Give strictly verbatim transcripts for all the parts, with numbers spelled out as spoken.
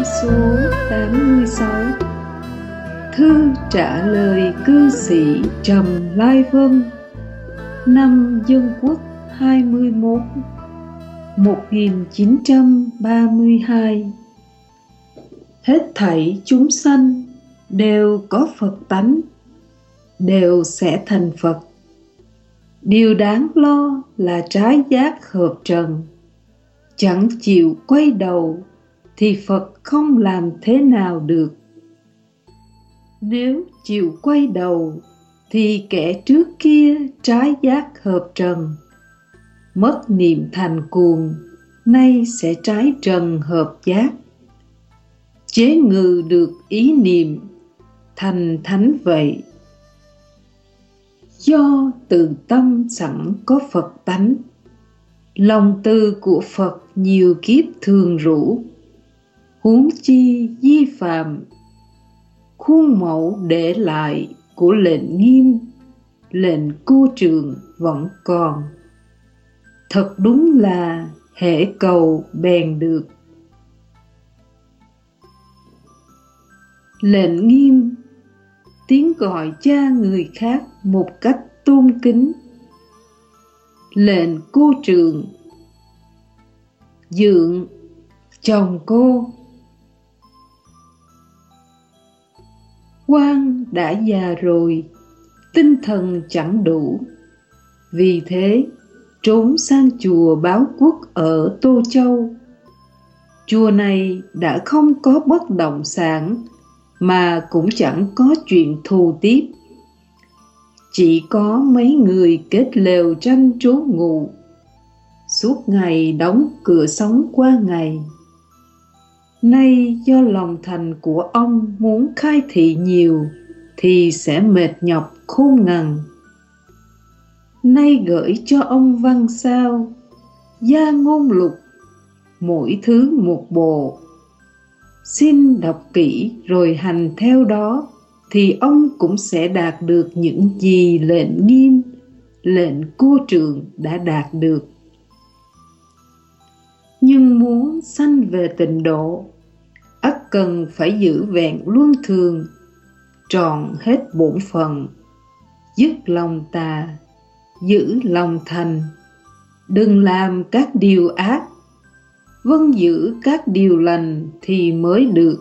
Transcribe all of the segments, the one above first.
số tám mươi sáu. Thư trả lời cư sĩ Trầm Lai Vân, năm Dân Quốc hai mươi mốt, một nghìn chín trăm ba mươi hai. Hết thảy chúng sanh đều có Phật tánh, đều sẽ thành Phật. Điều đáng lo là trái giác hợp trần, chẳng chịu quay đầu thì Phật không làm thế nào được. Nếu chịu quay đầu thì kẻ trước kia trái giác hợp trần, mất niệm thành cuồng, nay sẽ trái trần hợp giác. Chế ngự được ý niệm, thành thánh vậy. Do từ tâm sẵn có Phật tánh, lòng từ của Phật nhiều kiếp thường rũ, huống chi vi phạm. Khuôn mẫu để lại của lệnh nghiêm, lệnh cô trường vẫn còn. Thật đúng là hễ cầu bèn được. Lệnh nghiêm, tiếng gọi cha người khác một cách tôn kính. Lệnh cô trường, dượng, chồng cô. Quan đã già rồi, tinh thần chẳng đủ, vì thế trốn sang chùa Báo Quốc ở Tô Châu. Chùa này đã không có bất động sản, mà cũng chẳng có chuyện thù tiếp. Chỉ có mấy người kết lều tranh trú ngụ, suốt ngày đóng cửa sống qua ngày. Nay do lòng thành của ông muốn khai thị nhiều, thì sẽ mệt nhọc khôn ngần. Nay gửi cho ông văn sao, gia ngôn lục, mỗi thứ một bộ. Xin đọc kỹ rồi hành theo đó, thì ông cũng sẽ đạt được những gì lệnh nghiêm, lệnh cô trường đã đạt được. Nhưng muốn sanh về tịnh độ, ắt cần phải giữ vẹn luân thường, trọn hết bổn phận, dứt lòng tà, giữ lòng thành, đừng làm các điều ác, vâng giữ các điều lành thì mới được.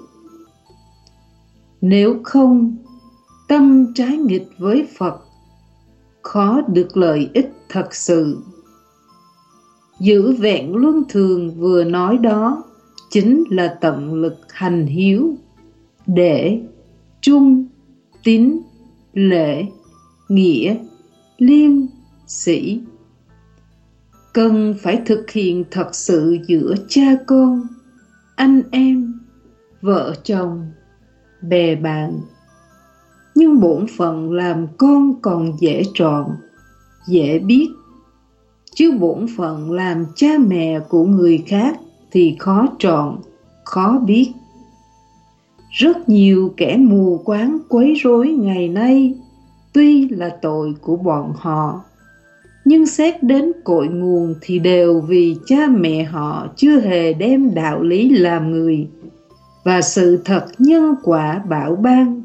Nếu không, tâm trái nghịch với Phật, khó được lợi ích thật sự. Giữ vẹn luân thường vừa nói đó chính là tận lực hành hiếu, để trung, tín, lễ, nghĩa, liêm, sĩ. Cần phải thực hiện thật sự giữa cha con, anh em, vợ chồng, bè bạn. Nhưng bổn phận làm con còn dễ trọn, dễ biết, chứ bổn phận làm cha mẹ của người khác thì khó trọn, khó biết. Rất nhiều kẻ mù quáng quấy rối ngày nay, tuy là tội của bọn họ, nhưng xét đến cội nguồn thì đều vì cha mẹ họ chưa hề đem đạo lý làm người và sự thật nhân quả bảo ban.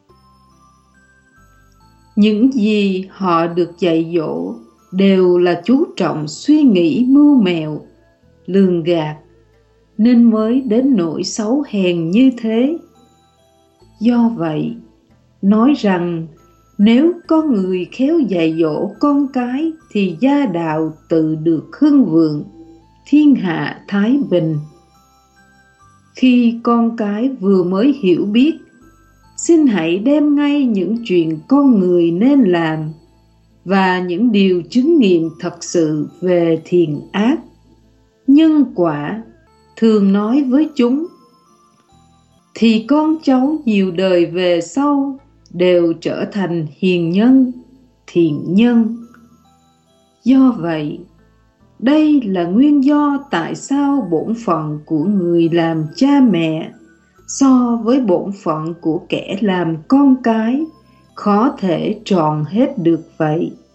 Những gì họ được dạy dỗ đều là chú trọng suy nghĩ mưu mẹo, lường gạt, nên mới đến nỗi xấu hèn như thế. Do vậy, nói rằng nếu có người khéo dạy dỗ con cái thì gia đạo tự được hưng vượng, thiên hạ thái bình. Khi con cái vừa mới hiểu biết, xin hãy đem ngay những chuyện con người nên làm và những điều chứng nghiệm thật sự về thiện ác, nhân quả, thường nói với chúng, thì con cháu nhiều đời về sau đều trở thành hiền nhân, thiện nhân. Do vậy, đây là nguyên do tại sao bổn phận của người làm cha mẹ so với bổn phận của kẻ làm con cái khó thể tròn hết được vậy.